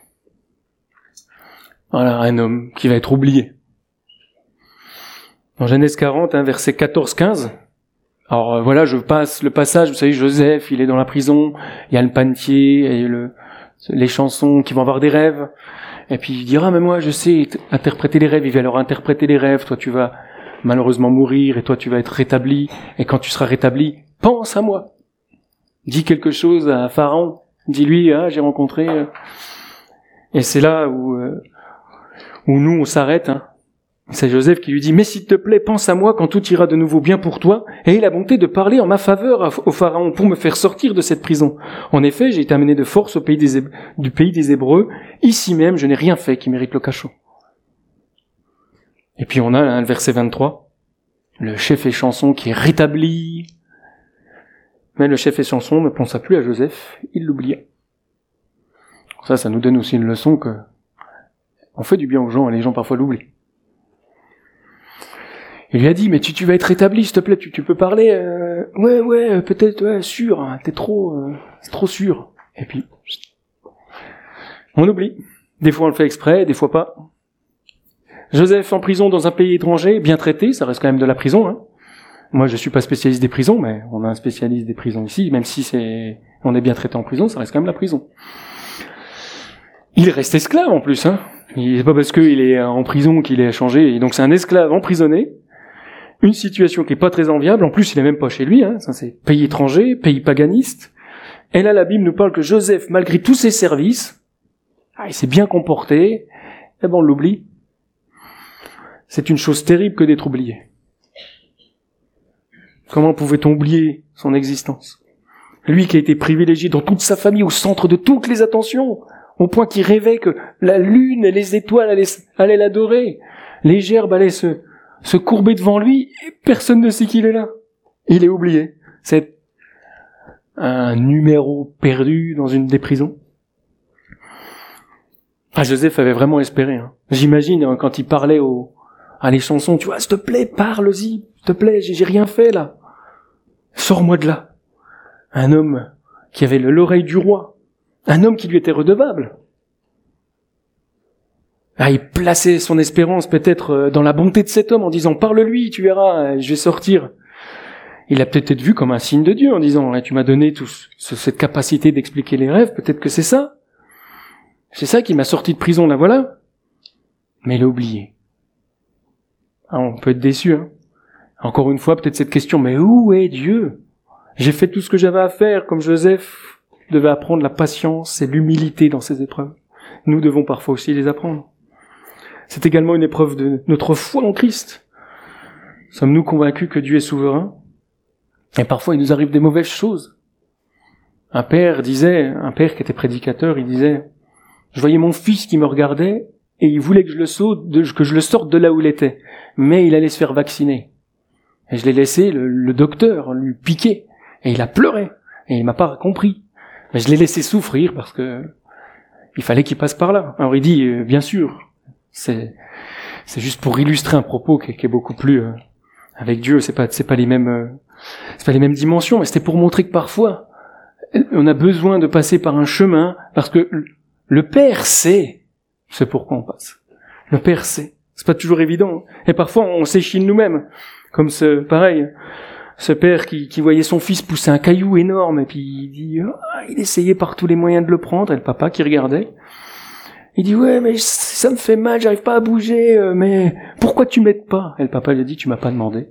voilà, un homme qui va être oublié. Dans Genèse 40, verset 14-15, alors voilà, je passe le passage, vous savez, Joseph, il est dans la prison, il y a le panetier, et les chansons qui vont avoir des rêves, et puis il dira, mais moi je sais interpréter les rêves, il va leur interpréter les rêves, toi tu vas malheureusement mourir, et toi tu vas être rétabli, et quand tu seras rétabli, pense à moi. Dis quelque chose à Pharaon, dis-lui, j'ai rencontré... Et c'est là où nous on s'arrête, C'est Joseph qui lui dit « Mais s'il te plaît, pense à moi quand tout ira de nouveau bien pour toi, et aie la bonté de parler en ma faveur au Pharaon pour me faire sortir de cette prison. En effet, j'ai été amené de force au du pays des Hébreux. Ici même, je n'ai rien fait qui mérite le cachot. » Et puis on a le verset 23, le chef et chanson qui est rétabli. Mais le chef et chanson ne pensa plus à Joseph, il l'oublia. Ça nous donne aussi une leçon que on fait du bien aux gens et les gens parfois l'oublient. Il lui a dit, mais tu vas être rétabli, s'il te plaît, tu peux parler, ouais, peut-être, ouais, sûr, c'est trop sûr. Et puis, on oublie. Des fois on le fait exprès, des fois pas. Joseph en prison dans un pays étranger, bien traité, ça reste quand même de la prison, Moi je suis pas spécialiste des prisons, mais on a un spécialiste des prisons ici, même si on est bien traité en prison, ça reste quand même la prison. Il reste esclave en plus, C'est pas parce qu'il est en prison qu'il est changé, et donc c'est un esclave emprisonné. Une situation qui est pas très enviable, en plus il est même pas chez lui, ça c'est pays étranger, pays paganiste. Et là la Bible nous parle que Joseph, malgré tous ses services, il s'est bien comporté, et on l'oublie. C'est une chose terrible que d'être oublié. Comment pouvait-on oublier son existence? Lui qui a été privilégié dans toute sa famille, au centre de toutes les attentions, au point qu'il rêvait que la lune et les étoiles allaient l'adorer, les gerbes allaient se courber devant lui, et personne ne sait qu'il est là. Il est oublié. C'est un numéro perdu dans une des prisons. Joseph avait vraiment espéré. J'imagine quand il parlait à les chansons, tu vois, s'il te plaît, parle-y, s'il te plaît, j'ai rien fait là. Sors-moi de là. Un homme qui avait l'oreille du roi. Un homme qui lui était redevable. Il plaçait son espérance peut-être dans la bonté de cet homme en disant « Parle-lui, tu verras, je vais sortir ». Il a peut-être vu comme un signe de Dieu en disant « Tu m'as donné cette capacité d'expliquer les rêves, peut-être que c'est ça. C'est ça qui m'a sorti de prison, là voilà. » Mais il a oublié. On peut être déçu. Encore une fois, peut-être cette question « Mais où est Dieu ? J'ai fait tout ce que j'avais à faire, comme Joseph devait apprendre la patience et l'humilité dans ses épreuves. Nous devons parfois aussi les apprendre. C'est également une épreuve de notre foi en Christ. Sommes-nous convaincus que Dieu est souverain? Et parfois, il nous arrive des mauvaises choses. Un père qui était prédicateur, il disait, je voyais mon fils qui me regardait, et il voulait que je le sorte de là où il était. Mais il allait se faire vacciner. Et je l'ai laissé le docteur lui piquer. Et il a pleuré. Et il m'a pas compris. Mais je l'ai laissé souffrir parce que il fallait qu'il passe par là. Alors il dit, bien sûr, c'est juste pour illustrer un propos qui est beaucoup plus avec Dieu. C'est pas les mêmes dimensions. Mais c'était pour montrer que parfois on a besoin de passer par un chemin parce que le Père sait ce pourquoi on passe. Le Père sait. C'est pas toujours évident. Et parfois on s'échine nous-mêmes. Comme ce père qui voyait son fils pousser un caillou énorme et puis il dit il essayait par tous les moyens de le prendre, et le papa qui regardait. Il dit ouais mais ça me fait mal, j'arrive pas à bouger, mais pourquoi tu m'aides pas? Et le papa lui a dit tu m'as pas demandé.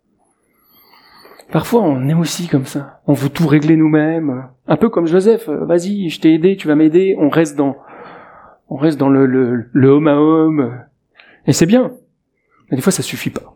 Parfois on est aussi comme ça, on veut tout régler nous-mêmes, un peu comme Joseph, vas-y je t'ai aidé, tu vas m'aider, on reste dans le homme à homme, et c'est bien, mais des fois ça suffit pas.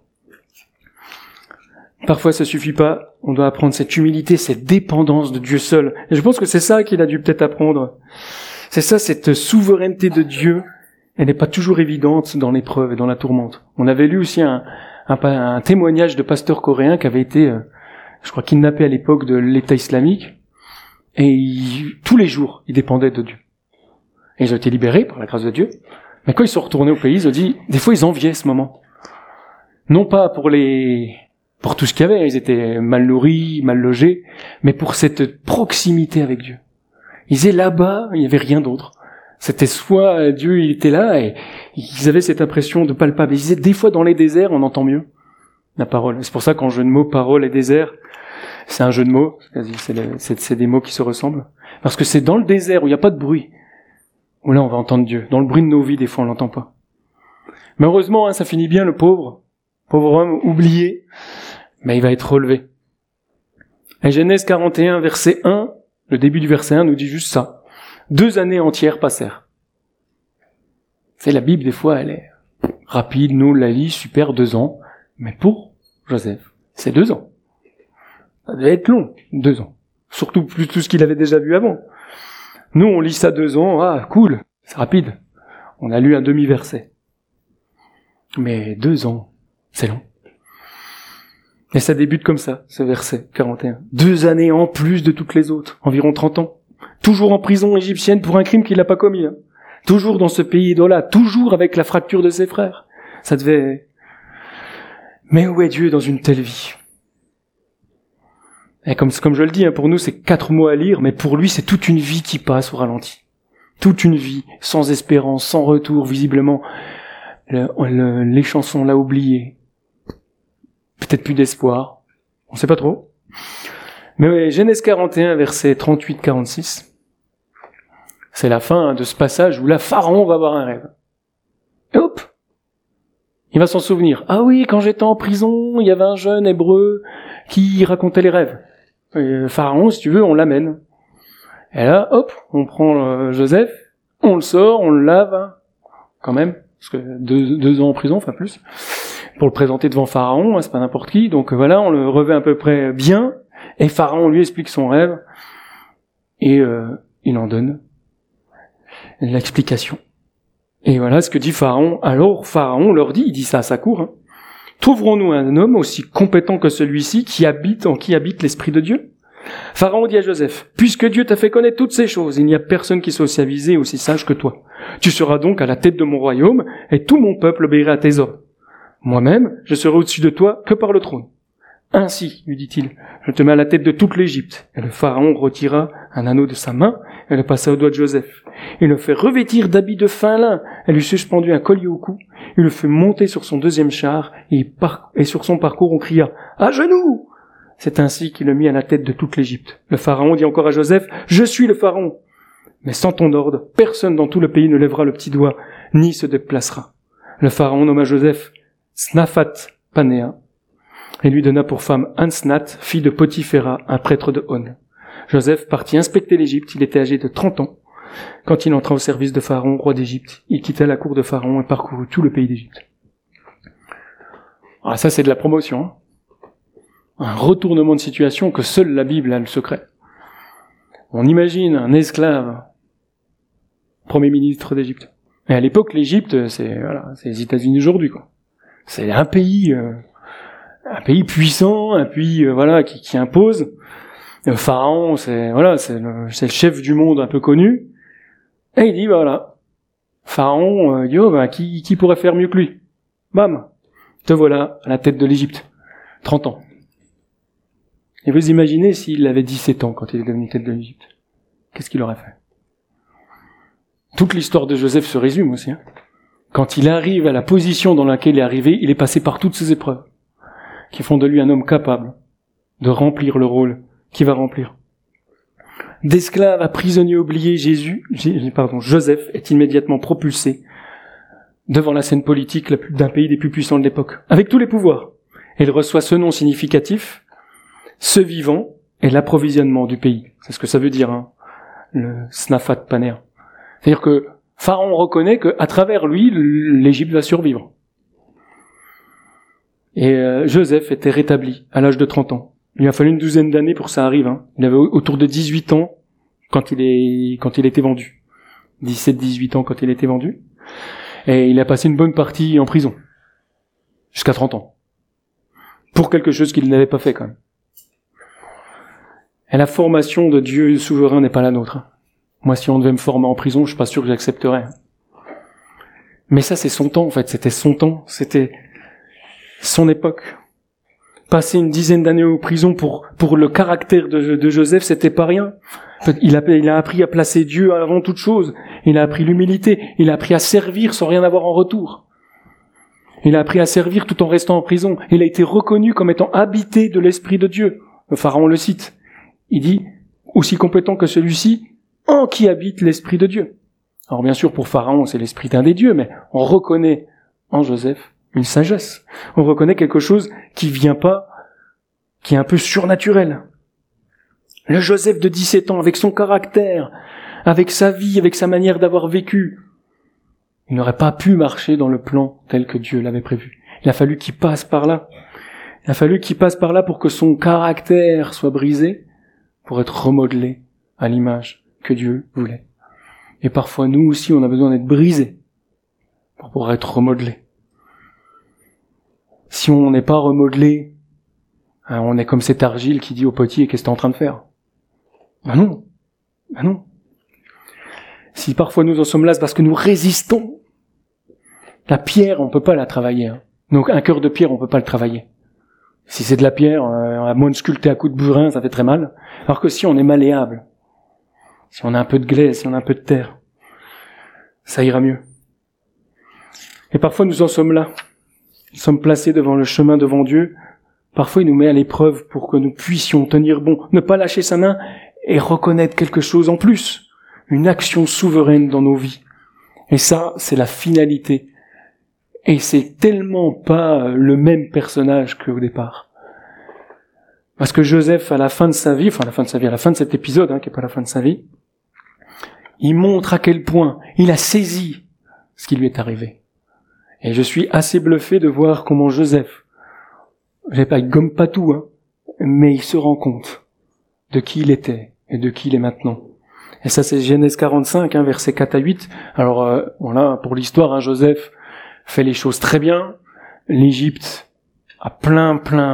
Parfois ça suffit pas, on doit apprendre cette humilité, cette dépendance de Dieu seul. Et je pense que c'est ça qu'il a dû peut-être apprendre. C'est ça, cette souveraineté de Dieu, elle n'est pas toujours évidente dans l'épreuve et dans la tourmente. On avait lu aussi un témoignage de pasteur coréen qui avait été, je crois, kidnappé à l'époque de l'État islamique, et tous les jours, il dépendait de Dieu. Et ils ont été libérés par la grâce de Dieu. Mais quand ils sont retournés au pays, ils ont dit, des fois ils enviaient ce moment. Non pas pour tout ce qu'il y avait, ils étaient mal nourris, mal logés, mais pour cette proximité avec Dieu. Ils disaient là-bas, il n'y avait rien d'autre. C'était soit Dieu, il était là, et ils avaient cette impression de palpable. Ils disaient, des fois dans les déserts, on entend mieux la parole. C'est pour ça qu'en jeu de mots, parole et désert, c'est un jeu de mots, c'est des mots qui se ressemblent. Parce que c'est dans le désert où il n'y a pas de bruit, où là on va entendre Dieu. Dans le bruit de nos vies, des fois on l'entend pas. Mais heureusement, ça finit bien, le pauvre homme oublié, mais il va être relevé. Et Genèse 41, verset 1, le début du verset 1 nous dit juste ça. 2 années entières passèrent. C'est la Bible, des fois, elle est rapide, nous, la lit, super, 2 ans. Mais pour Joseph, c'est 2 ans. Ça devait être long, 2 ans. Surtout plus tout ce qu'il avait déjà vu avant. Nous, on lit ça 2 ans, ah, cool, c'est rapide. On a lu un demi-verset. Mais 2 ans, c'est long. Et ça débute comme ça, ce verset 41. 2 années en plus de toutes les autres, environ 30 ans. Toujours en prison égyptienne pour un crime qu'il n'a pas commis. Toujours dans ce pays idolâtre, toujours avec la fracture de ses frères. Ça devait... Mais où est Dieu dans une telle vie? Et comme je le dis, pour nous c'est 4 mots à lire, mais pour lui c'est toute une vie qui passe au ralenti. Toute une vie, sans espérance, sans retour, visiblement. Les chansons l'a oublié. Peut-être plus d'espoir. On sait pas trop. Mais ouais, Genèse 41, verset 38-46. C'est la fin de ce passage où là, Pharaon va avoir un rêve. Et hop! Il va s'en souvenir. Ah oui, quand j'étais en prison, il y avait un jeune hébreu qui racontait les rêves. Et Pharaon, si tu veux, on l'amène. Et là, hop, on prend Joseph, on le sort, on le lave, quand même, parce que 2 ans en prison, enfin plus, pour le présenter devant Pharaon, c'est pas n'importe qui, donc voilà, on le revêt à peu près bien, et Pharaon lui explique son rêve, et il en donne l'explication. Et voilà ce que dit Pharaon. Alors Pharaon leur dit, il dit ça à sa cour, trouverons-nous un homme aussi compétent que celui-ci en qui habite l'Esprit de Dieu? Pharaon dit à Joseph, puisque Dieu t'a fait connaître toutes ces choses, il n'y a personne qui soit aussi avisé et aussi sage que toi. Tu seras donc à la tête de mon royaume, et tout mon peuple obéira à tes ordres. Moi-même, je serai au-dessus de toi que par le trône. Ainsi, lui dit-il, je te mets à la tête de toute l'Égypte. Et le Pharaon retira un anneau de sa main et le passa au doigt de Joseph. Il le fait revêtir d'habits de fin lin et lui suspendit un collier au cou. Il le fait monter sur son 2e char et sur son parcours on cria « À genoux !» C'est ainsi qu'il le mit à la tête de toute l'Égypte. Le Pharaon dit encore à Joseph « Je suis le Pharaon !» Mais sans ton ordre, personne dans tout le pays ne lèvera le petit doigt, ni se déplacera. Le Pharaon nomma Joseph Snaphat Panéa, et lui donna pour femme Ansnat, fille de Potiphéra, un prêtre de On. Joseph partit inspecter l'Égypte, il était âgé de 30 ans. Quand il entra au service de Pharaon, roi d'Égypte, il quitta la cour de Pharaon et parcourut tout le pays d'Égypte. Ah, ça c'est de la promotion. Un retournement de situation que seule la Bible a le secret. On imagine un esclave, premier ministre d'Égypte. Et à l'époque, l'Égypte, c'est les États-Unis d'aujourd'hui, quoi. C'est un pays un pays puissant, un pays qui impose. Pharaon, c'est le chef du monde un peu connu. Et il dit Pharaon, il dit qui pourrait faire mieux que lui? Bam, te voilà à la tête de l'Égypte, 30 ans. Et vous imaginez s'il avait 17 ans quand il est devenu tête de l'Égypte, qu'est-ce qu'il aurait fait? Toute l'histoire de Joseph se résume aussi. Quand il arrive à la position dans laquelle il est arrivé, il est passé par toutes ces épreuves qui font de lui un homme capable de remplir le rôle qu'il va remplir. D'esclave à prisonnier oublié, Joseph est immédiatement propulsé devant la scène politique d'un pays des plus puissants de l'époque, avec tous les pouvoirs. Et il reçoit ce nom significatif, ce vivant et l'approvisionnement du pays. C'est ce que ça veut dire, le Snafat Paner. C'est-à-dire que Pharaon reconnaît qu'à travers lui, l'Égypte va survivre. Et Joseph était rétabli à l'âge de 30 ans. Il a fallu une douzaine d'années pour que ça arrive. Il avait autour de 18 ans quand il était vendu. 17-18 ans quand il était vendu. Et il a passé une bonne partie en prison. Jusqu'à 30 ans. Pour quelque chose qu'il n'avait pas fait quand même. Et la formation de Dieu souverain n'est pas la nôtre. Moi, si on devait me former en prison, je suis pas sûr que j'accepterais. Mais ça, c'est son temps, en fait. C'était son temps. C'était son époque. Passer une dizaine d'années en prison pour le caractère de Joseph, c'était pas rien. Il a appris à placer Dieu avant toute chose. Il a appris l'humilité. Il a appris à servir sans rien avoir en retour. Il a appris à servir tout en restant en prison. Il a été reconnu comme étant habité de l'Esprit de Dieu. Le Pharaon le cite. Il dit, aussi compétent que celui-ci, en qui habite l'Esprit de Dieu. Alors bien sûr, pour Pharaon, c'est l'Esprit d'un des dieux, mais on reconnaît en Joseph une sagesse. On reconnaît quelque chose qui vient pas, qui est un peu surnaturel. Le Joseph de 17 ans, avec son caractère, avec sa vie, avec sa manière d'avoir vécu, il n'aurait pas pu marcher dans le plan tel que Dieu l'avait prévu. Il a fallu qu'il passe par là. Il a fallu qu'il passe par là pour que son caractère soit brisé, pour être remodelé à l'image que Dieu voulait. Et parfois, nous aussi, on a besoin d'être brisés pour pouvoir être remodelés. Si on n'est pas remodelé, on est comme cette argile qui dit au potier, qu'est-ce que t'es en train de faire? Ben non. Si parfois nous en sommes là, c'est parce que nous résistons. La pierre, on peut pas la travailler. Donc un cœur de pierre, on peut pas le travailler. Si c'est de la pierre, à moins de sculpter à coups de burin, ça fait très mal. Alors que si on est malléable, si on a un peu de glaise, si on a un peu de terre, ça ira mieux. Et parfois nous en sommes là. Nous sommes placés devant le chemin devant Dieu. Parfois il nous met à l'épreuve pour que nous puissions tenir bon, ne pas lâcher sa main et reconnaître quelque chose en plus. Une action souveraine dans nos vies. Et ça, c'est la finalité. Et c'est tellement pas le même personnage qu'au départ. Parce que Joseph, à la fin de cet épisode, qui est pas la fin de sa vie, il montre à quel point il a saisi ce qui lui est arrivé. Et je suis assez bluffé de voir comment Joseph, il gomme pas tout, mais il se rend compte de qui il était et de qui il est maintenant. Et ça, c'est Genèse 45, versets 4 à 8. Alors, voilà, pour l'histoire, Joseph fait les choses très bien. L'Égypte a plein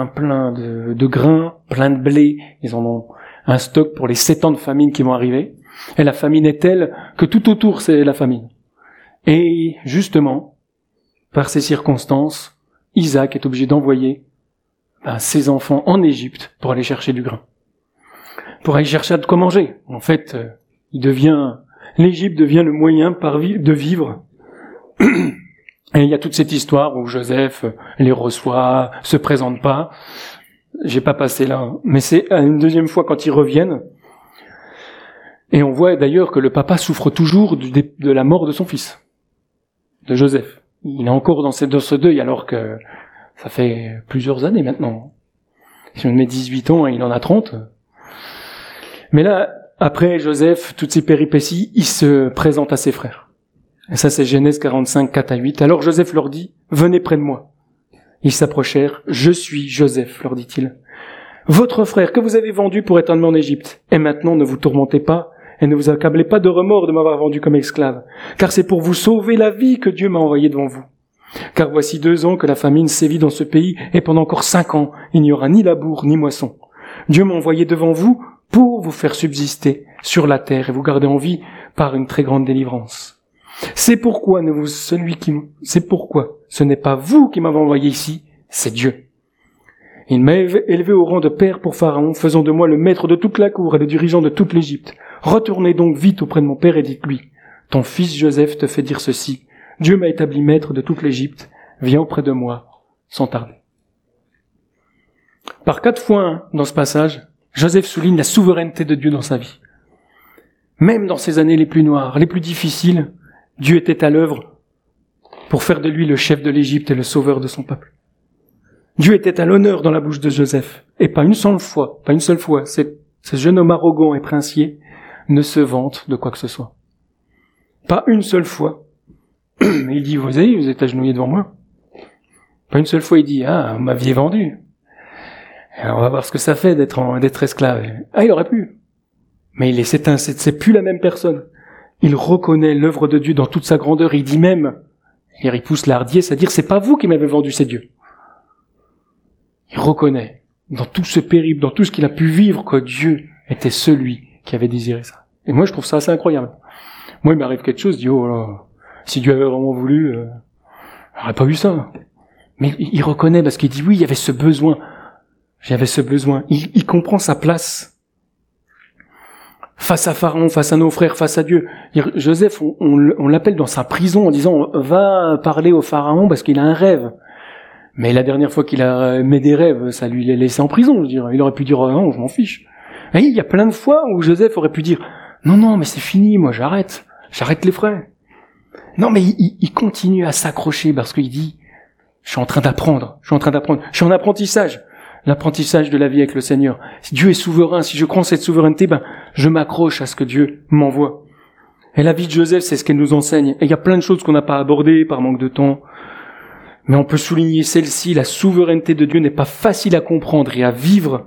de grains, plein de blé. Ils en ont un stock pour les 7 ans de famine qui vont arriver. Et la famine est telle que tout autour, c'est la famine. Et justement, par ces circonstances, Isaac est obligé d'envoyer ses enfants en Égypte pour aller chercher du grain. Pour aller chercher de quoi manger. En fait, l'Égypte devient le moyen de vivre. Et il y a toute cette histoire où Joseph les reçoit, se présente pas. J'ai pas passé là, mais c'est une deuxième fois quand ils reviennent. Et on voit d'ailleurs que le papa souffre toujours de la mort de son fils, de Joseph. Il est encore dans ce deuil alors que ça fait plusieurs années maintenant. Si on met 18 ans et il en a 30. Mais là, après Joseph, toutes ces péripéties, il se présente à ses frères. Et ça, c'est Genèse 45, 4 à 8. Alors Joseph leur dit, « Venez près de moi. » Ils s'approchèrent. « Je suis Joseph, leur dit-il. Votre frère que vous avez vendu pour être emmené en Égypte. Et maintenant, ne vous tourmentez pas et ne vous accablez pas de remords de m'avoir vendu comme esclave. Car c'est pour vous sauver la vie que Dieu m'a envoyé devant vous. Car voici 2 ans que la famine sévit dans ce pays, et pendant encore 5 ans, il n'y aura ni labour ni moisson. Dieu m'a envoyé devant vous pour vous faire subsister sur la terre et vous garder en vie par une très grande délivrance. C'est pourquoi c'est pourquoi ce n'est pas vous qui m'avez envoyé ici, c'est Dieu. Il m'a élevé au rang de père pour Pharaon, faisant de moi le maître de toute la cour et le dirigeant de toute l'Égypte. Retournez donc vite auprès de mon père et dites-lui, ton fils Joseph te fait dire ceci, Dieu m'a établi maître de toute l'Égypte, viens auprès de moi, sans tarder. Par 4 fois dans ce passage, Joseph souligne la souveraineté de Dieu dans sa vie. Même dans ces années les plus noires, les plus difficiles, Dieu était à l'œuvre pour faire de lui le chef de l'Égypte et le sauveur de son peuple. Dieu était à l'honneur dans la bouche de Joseph, et pas une seule fois, ce jeune homme arrogant et princier ne se vante de quoi que ce soit. Pas une seule fois. Il dit, vous êtes agenouillés devant moi. Pas une seule fois il dit, vous m'aviez vendu. Alors on va voir ce que ça fait d'être esclave. Il aurait pu. Mais c'est plus la même personne. Il reconnaît l'œuvre de Dieu dans toute sa grandeur. Il dit même, il pousse la hardiesse à dire, c'est pas vous qui m'avez vendu, c'est Dieu. Il reconnaît, dans tout ce périple, dans tout ce qu'il a pu vivre, que Dieu était celui qui avait désiré ça. Et moi, je trouve ça assez incroyable. Moi, il m'arrive quelque chose, je dis, oh là, si Dieu avait vraiment voulu, j'aurais pas eu ça. Mais il reconnaît, parce qu'il dit, oui, il y avait ce besoin. J'avais ce besoin. Il comprend sa place. Face à Pharaon, face à nos frères, face à Dieu. Joseph, on l'appelle dans sa prison en disant, va parler au Pharaon parce qu'il a un rêve. Mais la dernière fois qu'il a mis des rêves, ça lui l'a laissé en prison, je veux dire. Il aurait pu dire, non, je m'en fiche. Et il y a plein de fois où Joseph aurait pu dire, non, mais c'est fini, moi j'arrête les frais. Non, mais il continue à s'accrocher parce qu'il dit, je suis en en apprentissage. L'apprentissage de la vie avec le Seigneur. Si Dieu est souverain, si je crois en cette souveraineté, je m'accroche à ce que Dieu m'envoie. Et la vie de Joseph, c'est ce qu'elle nous enseigne. Et il y a plein de choses qu'on n'a pas abordées par manque de temps. Mais on peut souligner celle-ci, la souveraineté de Dieu n'est pas facile à comprendre et à vivre.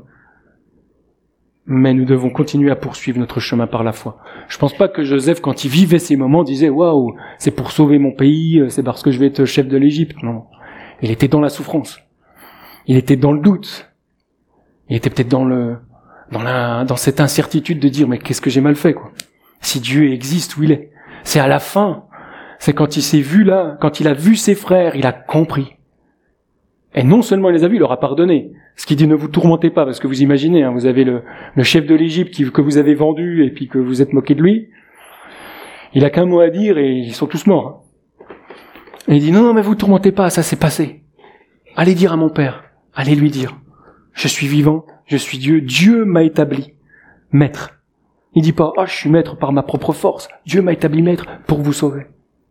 Mais nous devons continuer à poursuivre notre chemin par la foi. Je pense pas que Joseph, quand il vivait ces moments, disait, waouh, c'est pour sauver mon pays, c'est parce que je vais être chef de l'Égypte. Non. Il était dans la souffrance. Il était dans le doute. Il était peut-être dans cette incertitude de dire, mais qu'est-ce que j'ai mal fait, quoi. Si Dieu existe où il est. C'est à la fin. C'est quand il s'est vu là, quand il a vu ses frères, il a compris. Et non seulement il les a vus, il leur a pardonné. Ce qui dit, ne vous tourmentez pas, parce que vous imaginez, vous avez le chef de l'Égypte que vous avez vendu et puis que vous êtes moqué de lui. Il a qu'un mot à dire et ils sont tous morts. Et il dit, non, mais vous tourmentez pas, ça s'est passé. Allez dire à mon père. Allez lui dire, je suis vivant, je suis Dieu, Dieu m'a établi maître. Il dit pas, je suis maître par ma propre force, Dieu m'a établi maître pour vous sauver.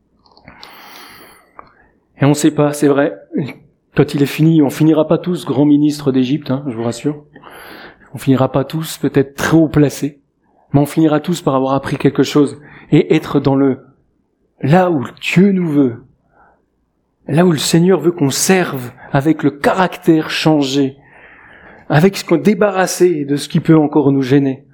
Et on ne sait pas, c'est vrai, quand il est fini, on finira pas tous grand ministre d'Égypte, je vous rassure. On finira pas tous peut-être très haut placés, mais on finira tous par avoir appris quelque chose et être dans là où Dieu nous veut. Là où le Seigneur veut qu'on serve, avec le caractère changé, avec ce qu'on débarrassé de ce qui peut encore nous gêner.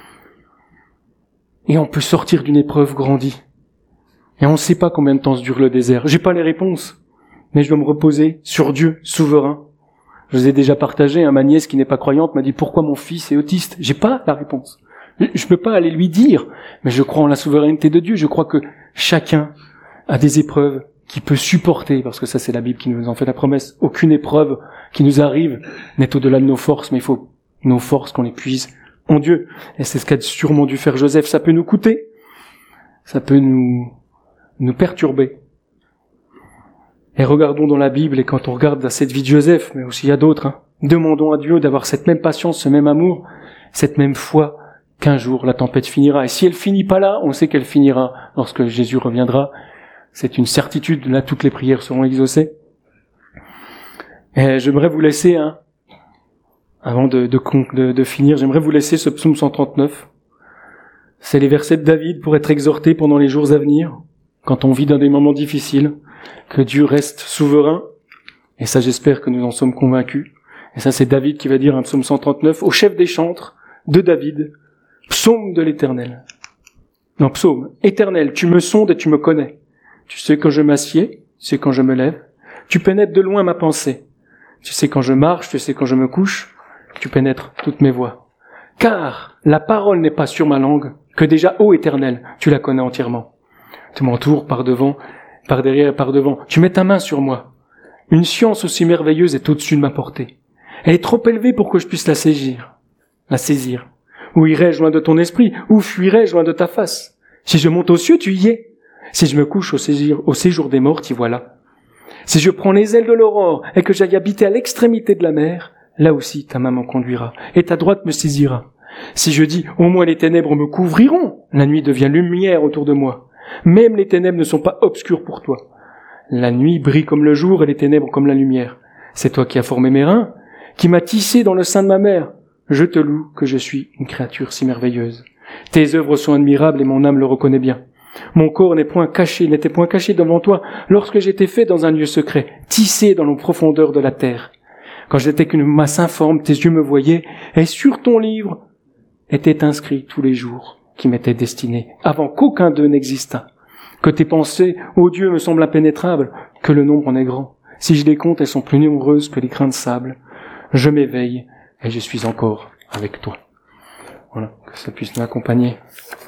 Et on peut sortir d'une épreuve grandie. Et on ne sait pas combien de temps se dure le désert. J'ai pas les réponses, mais je dois me reposer sur Dieu, souverain. Je vous ai déjà partagé, ma nièce qui n'est pas croyante m'a dit, pourquoi mon fils est autiste? J'ai pas la réponse. Je peux pas aller lui dire, mais je crois en la souveraineté de Dieu. Je crois que chacun a des épreuves qui peut supporter, parce que ça c'est la Bible qui nous en fait la promesse, aucune épreuve qui nous arrive n'est au-delà de nos forces, mais il faut nos forces qu'on les puise en Dieu. Et c'est ce qu'a sûrement dû faire Joseph. Ça peut nous coûter, ça peut nous perturber. Et regardons dans la Bible, et quand on regarde cette vie de Joseph, mais aussi il y a d'autres, demandons à Dieu d'avoir cette même patience, ce même amour, cette même foi, qu'un jour la tempête finira. Et si elle finit pas là, on sait qu'elle finira lorsque Jésus reviendra. C'est une certitude, là toutes les prières seront exaucées. Et j'aimerais vous laisser, avant de finir, j'aimerais vous laisser ce psaume 139. C'est les versets de David pour être exhorté pendant les jours à venir, quand on vit dans des moments difficiles, que Dieu reste souverain. Et ça, j'espère que nous en sommes convaincus. Et ça, c'est David qui va dire un psaume 139 au chef des chantres de David, psaume de l'Éternel. Non, psaume. Éternel, tu me sondes et tu me connais. Tu sais quand je m'assieds, tu sais quand je me lève. Tu pénètres de loin ma pensée. Tu sais quand je marche, tu sais quand je me couche. Tu pénètres toutes mes voies. Car la parole n'est pas sur ma langue, que déjà, ô Éternel, tu la connais entièrement. Tu m'entoures par devant, par derrière, par devant. Tu mets ta main sur moi. Une science aussi merveilleuse est au-dessus de ma portée. Elle est trop élevée pour que je puisse la saisir. Où irai-je loin de ton esprit? Où fuirai-je loin de ta face? Si je monte aux cieux, tu y es. Si je me couche au séjour des morts, t'y voilà. Si je prends les ailes de l'aurore et que j'aille habiter à l'extrémité de la mer, là aussi ta main m'en conduira et ta droite me saisira. Si je dis, au moins les ténèbres me couvriront, la nuit devient lumière autour de moi. Même les ténèbres ne sont pas obscures pour toi. La nuit brille comme le jour et les ténèbres comme la lumière. C'est toi qui as formé mes reins, qui m'as tissé dans le sein de ma mère. Je te loue que je suis une créature si merveilleuse. Tes œuvres sont admirables et mon âme le reconnaît bien. Mon corps n'était point caché devant toi lorsque j'étais fait dans un lieu secret, tissé dans les profondeurs de la terre. Quand j'étais qu'une masse informe, tes yeux me voyaient, et sur ton livre étaient inscrits tous les jours qui m'étaient destinés, avant qu'aucun d'eux n'existât. Que tes pensées, ô Dieu, me semblent impénétrables, que le nombre en est grand. Si je les compte, elles sont plus nombreuses que les grains de sable. Je m'éveille, et je suis encore avec toi. Voilà, que ça puisse nous accompagner.